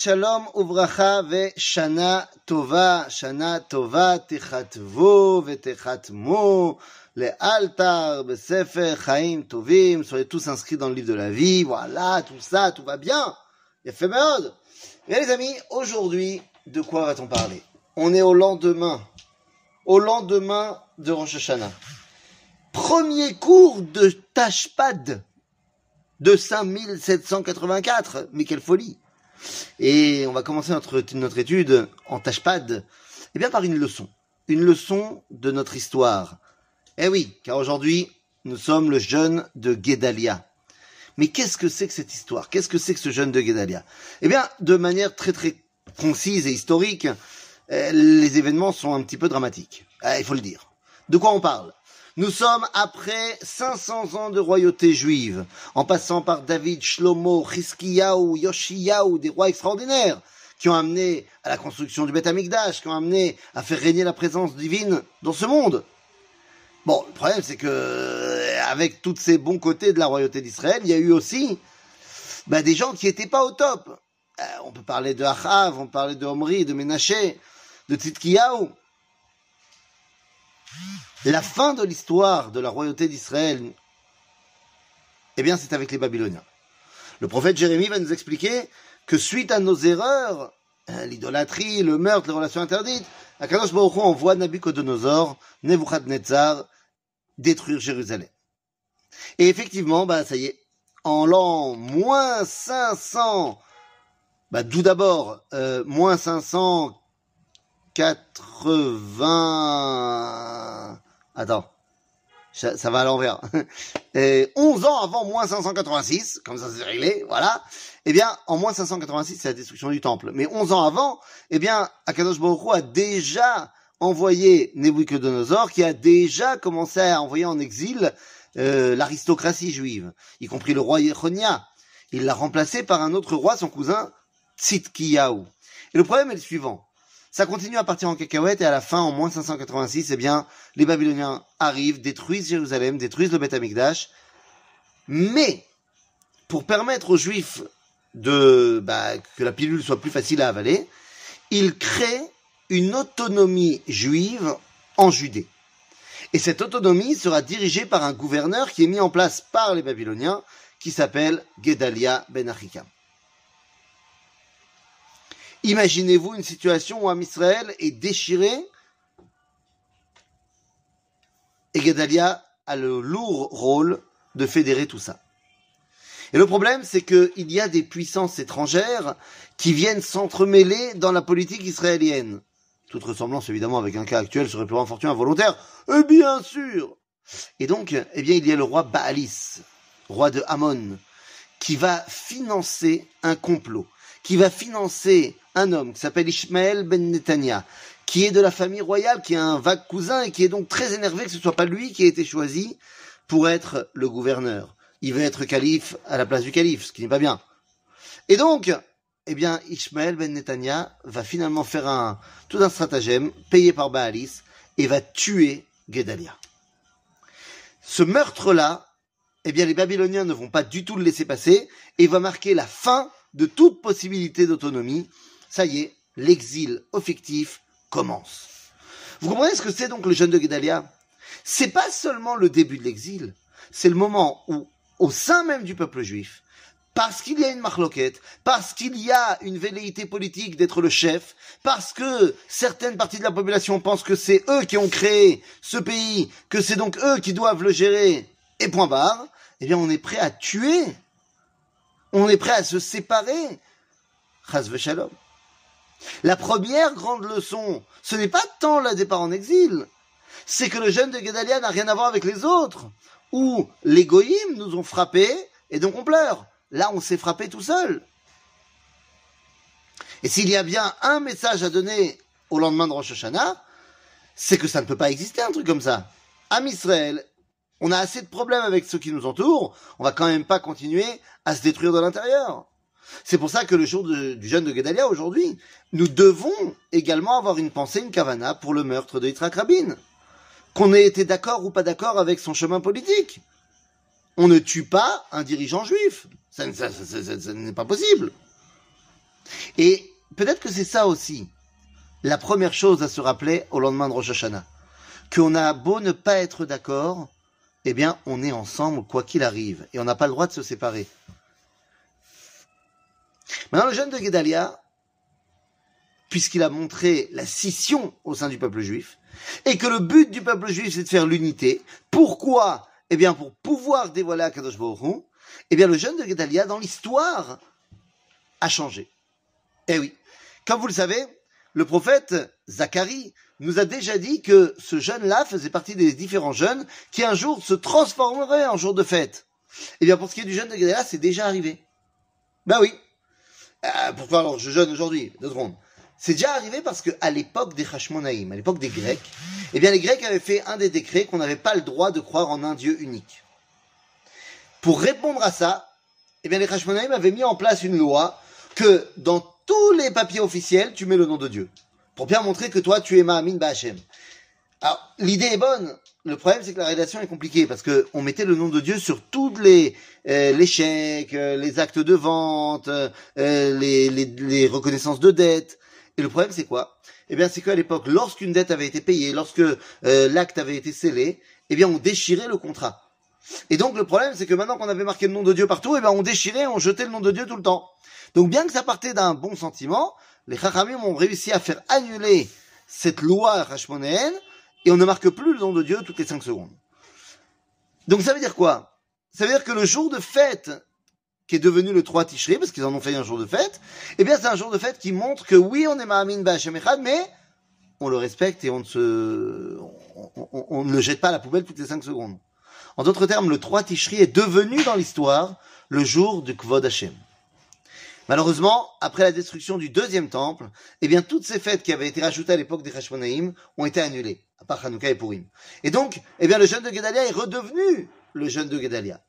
Shalom uvracha ve shana tova techatvo ve techatmo le'altar besefer chaim tovim. Soyez tous inscrits dans le livre de la vie. Voilà, tout ça, tout va bien. Yafé meod. Bien les amis, aujourd'hui, de quoi va-t-on parler? On est au lendemain de Rosh Hashanah. Premier cours de Tashpad de 5784. Mais quelle folie! Et on va commencer notre étude en Tashpad, eh bien par une leçon de notre histoire. Eh oui, car aujourd'hui, nous sommes le jeûne de Guédalia. Mais qu'est-ce que c'est que cette histoire? Qu'est-ce que c'est que ce jeûne de Guédalia? Eh bien, de manière très très concise et historique, les événements sont un petit peu dramatiques. Il faut le dire. De quoi on parle? Nous sommes après 500 ans de royauté juive, en passant par David, Shlomo, Chizkiyahu, Yoshiyahu, des rois extraordinaires, qui ont amené à la construction du Beth Amikdash, qui ont amené à faire régner la présence divine dans ce monde. Bon, le problème c'est que, avec tous ces bons côtés de la royauté d'Israël, il y a eu aussi des gens qui étaient pas au top. On peut parler de Achav, on peut parler de Omri, de Ménaché, de Tzidkiyahu. La fin de l'histoire de la royauté d'Israël, eh bien, c'est avec les Babyloniens. Le prophète Jérémie va nous expliquer que suite à nos erreurs, l'idolâtrie, le meurtre, les relations interdites, Akadosh Baruch Hu envoie Nabuchodonosor, Nebuchadnezzar, détruire Jérusalem. Et effectivement, ça y est, en l'an moins 500, tout d'abord, moins 580... Attends, ça va à l'envers. 11 ans avant moins 586, comme ça c'est réglé, voilà. Eh bien, en moins 586, c'est la destruction du temple. Mais 11 ans avant, eh bien, Akadosh Baruch Hu a déjà envoyé Nabuchodonosor, qui a déjà commencé à envoyer en exil l'aristocratie juive, y compris le roi Yechonia. Il l'a remplacé par un autre roi, son cousin Tzidkiyahu. Et le problème est le suivant. Ça continue à partir en cacahuète et à la fin, en moins 586, eh bien, les Babyloniens arrivent, détruisent Jérusalem, détruisent le Beth Amikdash. Mais, pour permettre aux Juifs que la pilule soit plus facile à avaler, ils créent une autonomie juive en Judée. Et cette autonomie sera dirigée par un gouverneur qui est mis en place par les Babyloniens, qui s'appelle Guédalia ben Achikam. Imaginez-vous une situation où Am-Israël est déchiré et Guédalia a le lourd rôle de fédérer tout ça. Et le problème, c'est qu'il y a des puissances étrangères qui viennent s'entremêler dans la politique israélienne. Toute ressemblance, évidemment, avec un cas actuel sur le plan fortune involontaire, bien sûr. Et donc, il y a le roi Baalis, roi de Ammon, qui va financer un complot, qui va financer un homme qui s'appelle Ishmael ben Netanya, qui est de la famille royale, qui est un vague cousin et qui est donc très énervé que ce soit pas lui qui a été choisi pour être le gouverneur. Il veut être calife à la place du calife, ce qui n'est pas bien. Et donc, Ishmael ben Netanya va finalement faire tout un stratagème payé par Baalis et va tuer Guédalia. Ce meurtre-là, les Babyloniens ne vont pas du tout le laisser passer et va marquer la fin de toute possibilité d'autonomie. Ça y est, l'exil effectif commence. Vous comprenez ce que c'est donc le jeûne de Guédalia? C'est pas seulement le début de l'exil, c'est le moment où, au sein même du peuple juif, parce qu'il y a une marloquette, parce qu'il y a une velléité politique d'être le chef, parce que certaines parties de la population pensent que c'est eux qui ont créé ce pays, que c'est donc eux qui doivent le gérer, et point barre, on est prêt à tuer, on est prêt à se séparer. Chas v'shalom. La première grande leçon, ce n'est pas tant le départ en exil, c'est que le jeûne de Guédalia n'a rien à voir avec les autres, où les goïms nous ont frappés, et donc on pleure. Là, on s'est frappé tout seul. Et s'il y a bien un message à donner au lendemain de Rosh Hashanah, c'est que ça ne peut pas exister un truc comme ça. Am Israël, on a assez de problèmes avec ceux qui nous entourent, on va quand même pas continuer à se détruire de l'intérieur. C'est pour ça que le jour du jeûne de Guédalia, aujourd'hui, nous devons également avoir une pensée, une kavana pour le meurtre de Yitzhak Rabin. Qu'on ait été d'accord ou pas d'accord avec son chemin politique. On ne tue pas un dirigeant juif. Ça n'est pas possible. Et peut-être que c'est ça aussi, la première chose à se rappeler au lendemain de Rosh Hashanah. Qu'on a beau ne pas être d'accord, eh bien, on est ensemble quoi qu'il arrive. Et on n'a pas le droit de se séparer. Maintenant, le jeune de Guédalia, puisqu'il a montré la scission au sein du peuple juif, et que le but du peuple juif, c'est de faire l'unité. Pourquoi? Eh bien, pour pouvoir dévoiler Akadosh Baruch Hu, eh bien, le jeune de Guédalia, dans l'histoire, a changé. Eh oui. Comme vous le savez, le prophète Zacharie nous a déjà dit que ce jeune-là faisait partie des différents jeunes qui un jour se transformeraient en jour de fête. Eh bien, pour ce qui est du jeune de Guédalia, c'est déjà arrivé. Ben oui. Pourquoi alors je jeûne aujourd'hui? 2 secondes. C'est déjà arrivé parce que à l'époque des Hashmonaïm, à l'époque des Grecs, eh bien les Grecs avaient fait un des décrets qu'on n'avait pas le droit de croire en un Dieu unique. Pour répondre à ça, eh bien les Hashmonaïm avaient mis en place une loi que dans tous les papiers officiels, tu mets le nom de Dieu. Pour bien montrer que toi, tu es Ma'amin Ba'Hashem. Alors, l'idée est bonne. Le problème, c'est que la rédaction est compliquée parce que on mettait le nom de Dieu sur toutes les chèques, les actes de vente, les reconnaissances de dettes. Et le problème, c'est quoi? Eh bien, c'est qu'à l'époque, lorsqu'une dette avait été payée, lorsque l'acte avait été scellé, eh bien, on déchirait le contrat. Et donc, le problème, c'est que maintenant qu'on avait marqué le nom de Dieu partout, eh bien, on déchirait, on jetait le nom de Dieu tout le temps. Donc, bien que ça partait d'un bon sentiment, les Chachamim ont réussi à faire annuler cette loi hashmonéenne et on ne marque plus le nom de Dieu toutes les 5 secondes. Donc, ça veut dire quoi? Ça veut dire que le jour de fête qui est devenu le 3 Tishri, parce qu'ils en ont fait un jour de fête, eh bien, c'est un jour de fête qui montre que oui, on est Ma'amin Ba'Hashem Echad, mais on le respecte et on ne le jette pas à la poubelle toutes les 5 secondes. En d'autres termes, le 3 Tishri est devenu dans l'histoire le jour du Kvod Hashem. Malheureusement, après la destruction du 2e temple, eh bien, toutes ces fêtes qui avaient été rajoutées à l'époque des Hashmonaïm ont été annulées, à part Hanouka et Purim. Et donc, eh bien, le jeûne de Guédalia est redevenu le jeûne de Guédalia.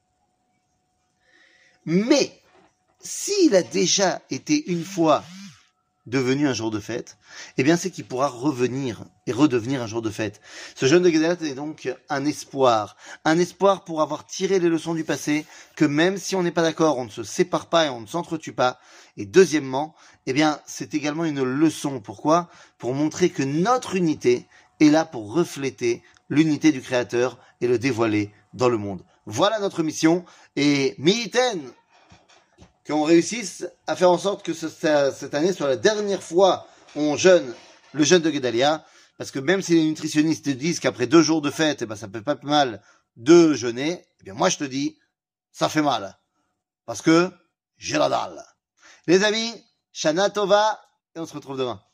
Mais, s'il a déjà été une fois devenu un jour de fête, eh bien, c'est qu'il pourra revenir et redevenir un jour de fête. Ce jeûne de Guédalia est donc un espoir pour avoir tiré les leçons du passé, que même si on n'est pas d'accord, on ne se sépare pas et on ne s'entretue pas. Et deuxièmement, eh bien, c'est également une leçon. Pourquoi? Pour montrer que notre unité est là pour refléter l'unité du Créateur et le dévoiler dans le monde. Voilà notre mission. Et Mi'iten, qu'on réussisse à faire en sorte que cette année soit la dernière fois où on jeûne le jeûne de Guédalia, parce que même si les nutritionnistes disent qu'après 2 jours de fête, eh ben, ça fait pas mal de jeûner, eh bien, moi, je te dis, ça fait mal. Parce que j'ai la dalle. Les amis, Shana Tova, et on se retrouve demain.